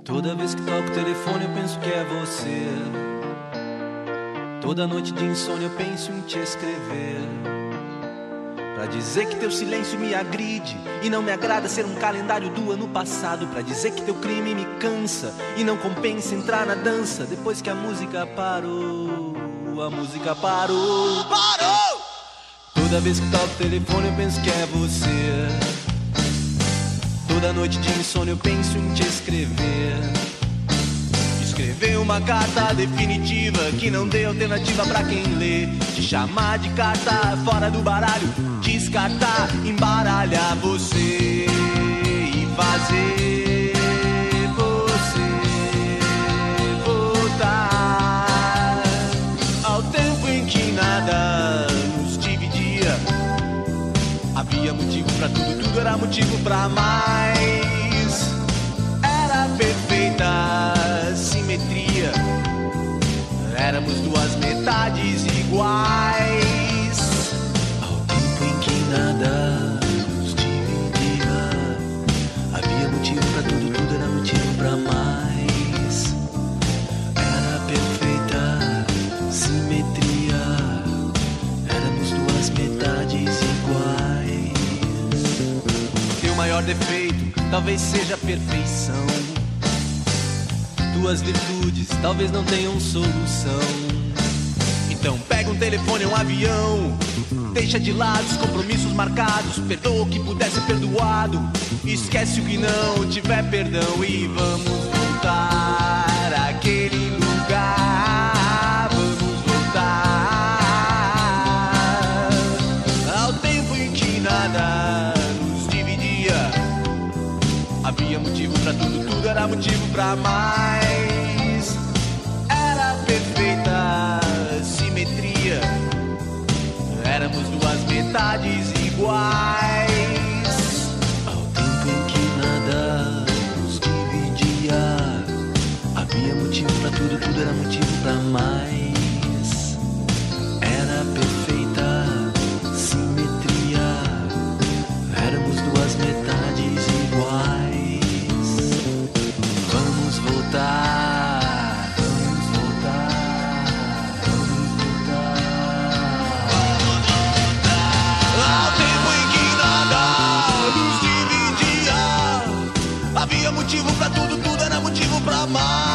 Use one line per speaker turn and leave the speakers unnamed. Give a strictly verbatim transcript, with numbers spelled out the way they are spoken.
Toda vez que toco o telefone eu penso que é você. Toda noite de insônia eu penso em te escrever, pra dizer que teu silêncio me agride e não me agrada ser um calendário do ano passado, pra dizer que teu crime me cansa e não compensa entrar na dança depois que a música parou. A música parou. Parou! Toda vez que toco o telefone eu penso que é você. Toda noite de insônia eu penso em te escrever, escrever uma carta definitiva que não dê alternativa pra quem lê, te chamar de carta fora do baralho, descartar, embaralhar você e fazer você voltar ao tempo em que nada nos dividia. Havia motivo pra tudo, tudo era motivo pra mais. Era perfeita simetria, éramos duas metades iguais. Ao tempo em que nada nos dividia, havia motivo pra tudo, tudo era motivo pra mais. Era perfeita simetria, éramos duas metades iguais. Teu maior defeito talvez seja a perfeição, tuas virtudes talvez não tenham solução. Então pega um telefone, um avião, deixa de lado os compromissos marcados, perdoa o que puder ser perdoado, esquece o que não tiver perdão e vamos voltar àquele lugar. Vamos voltar ao tempo em que nada nos dividia. Havia motivo pra tudo, tudo era motivo pra mais. Era perfeita simetria, éramos duas metades iguais. Ao tempo em que nada nos dividia, havia motivo pra tudo, tudo era motivo pra mais. Era perfeita simetria, éramos duas metades iguais. Vamos voltar, vamos voltar, vamos voltar, vamos voltar ao tempo em que nada nos dividia. Havia motivo pra tudo, tudo era motivo pra mais.